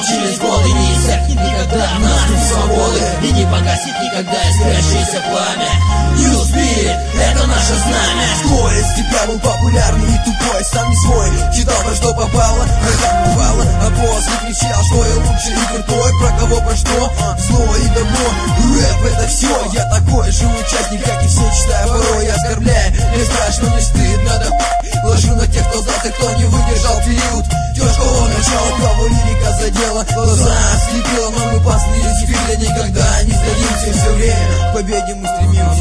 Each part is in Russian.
через годы, не иссякнет никогда в нас дух свободы, и не погасит никогда искрящееся пламя. New Spirit — это наше знамя. Кто из тебя был популярный и тупой, сам не свой? Читал, во что попало, а как бывало. А после кричал, что я лучший и крутой. Про кого, про что, зло и добро. Рэп — это все, я такой же участник, как и все, читаю порой, я оскорбляю. Мне страшно, не стыдно, да ложу на тех, кто сдался, кто не выдержал период тяжкого начала, кого лирика задела, глаза ослепила, но мы послышались крылья, никогда не сдадимся, все время к победе мы стремимся.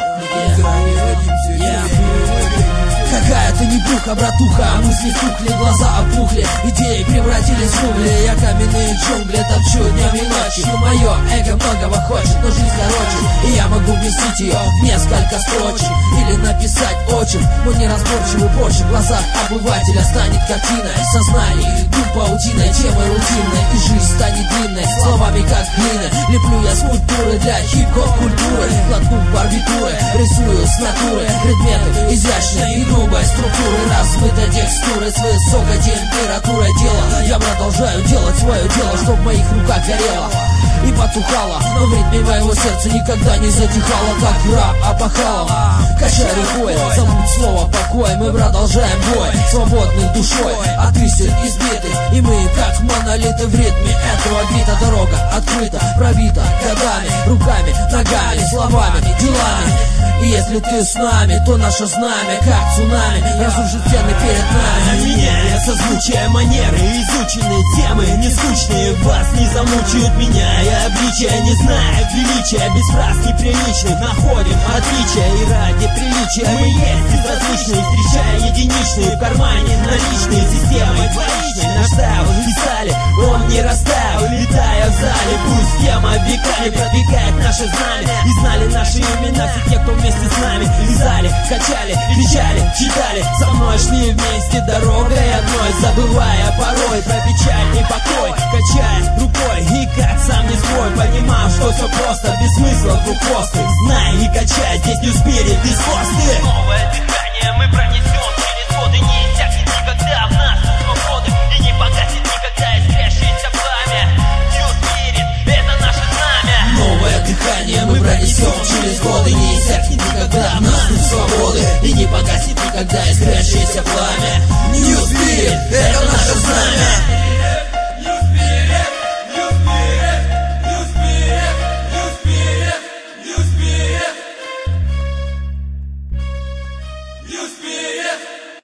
Какая ты не буха, братуха, мысли тухли, глаза опухли, идеи превратились в угли. Я каменные джунгли топчу днем и ночью. Мое эго многого хочет, но жизнь короче, и я могу вместить ее в несколько строчек. Или написать очень, но неразборчивый почерк. В глазах обывателя станет картиной сознание, дум паутиной, темы рутинной, и жизнь станет длинной, словами как глина. Леплю я скульптуры для хип-хоп культуры, глотну барбитуры, рисую с натуры предметы изящные и грубой структуры, размытой текстуры с высокой температурой дела. Я продолжаю делать свое дело, чтоб в моих руках горело и потухало, но в ритме моего сердца никогда не затихало, как раб опахало. Качай рукой, забудь слово покой, мы продолжаем бой, свободных душой от истин избитых, и мы как монолиты в ритме этого бита. Дорога открыта, пробита годами, руками, ногами, словами, делами. И если ты с нами, то наше знамя, как цунами, разрушит стены перед нами. Меняя созвучие, манеры, изученные темы, не скучные, вас не замучают, меняя обличия, не зная величия, без фраз неприличных находим отличия, и ради приличия мы есть безразличные, встречая единичные в кармане наличные, системой двоичной наш стайл писали, он не растаял, летая в зале, пусть тема веками продвигает наше знамя, и знали наши имена все те, кто вместе с нами вязали, качали, кричали, читали, со мной шли вместе дорогой одной, забывая порой про печаль и покой, качая рукой и как сам не свой, понимал, что все просто, без смысла вдруг посты, знай и качай, здесь New Spirit без посты. Новое дыхание мы пронесем через годы, не иссякнет никогда в нас свободы, и не погасит никогда искрящееся пламя. New Spirit — это наше знамя. Новое дыхание мы пронесем через годы, не иссякнет никогда в нас дух свободы, и не погасит никогда искрящееся пламя. New Spirit — это наше знамя.